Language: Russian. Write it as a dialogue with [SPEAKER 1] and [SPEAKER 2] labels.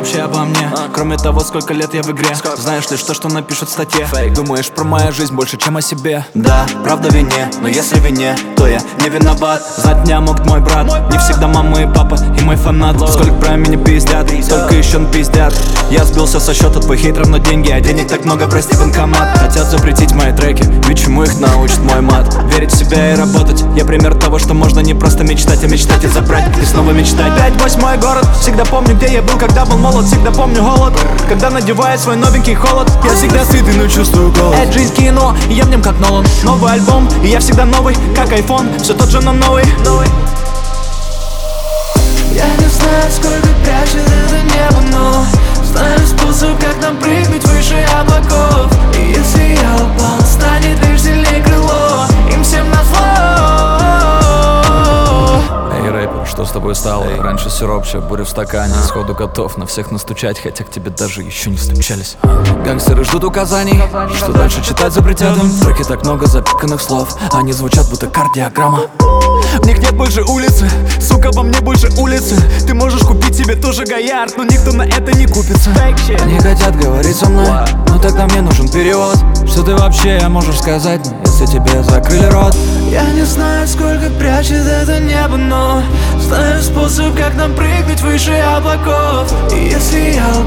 [SPEAKER 1] вообще обо мне? Кроме того, сколько лет я в игре. Знаешь лишь то, что напишут в статье. Думаешь про мою жизнь больше, чем о себе.
[SPEAKER 2] Да, правда в вине, но если в вине, то я не виноват.
[SPEAKER 1] Знать меня мог мой брат. Не всегда мама и папа и мой фанат. Сколько про меня пиздят, столько еще напиздят. Я сбился со счета, твой хейт равно деньги, а денег так много, прости, банкомат. Хотят запретить мои треки, ведь чему их научит мой мат? Верить в себя и работать. Я пример того, что можно не просто мечтать, а мечтать и забрать, и снова мечтать. 5-8 город, всегда помню, где я был, когда был молод. Всегда помню голод, когда надеваю свой новенький холод. Я всегда сытый, но чувствую голод. Это жизнь кино, и я в нем как Нолан. Новый альбом, и я всегда новый, как айфон. Все тот же, но новый.
[SPEAKER 3] Я не знаю, сколько прячет это небо, но знаю способ, как нам прыгнуть выше облаков. И если я упал, станет лишь сильнее крыло. Им всем назло.
[SPEAKER 1] Эй, рэпер, что с тобой стало? Раньше сиропчик, буря в стакане. Сходу готов на всех настучать, хотя к тебе даже еще не стучались. Гангстеры ждут указаний, что дальше читать запретят им. В треке так много запиканных слов, они звучат будто кардиограмма. В них нет больше улицы, сука, во мне больше улицы. Ты можешь купить себе тоже Гоярд, но никто на это не купится. Они хотят говорить со мной, но тогда мне нужен перевод. Что ты вообще можешь сказать, если тебе закрыли рот?
[SPEAKER 3] Я не знаю, сколько прячет это небо, но знаю способ, как нам прыгнуть выше облаков. И если я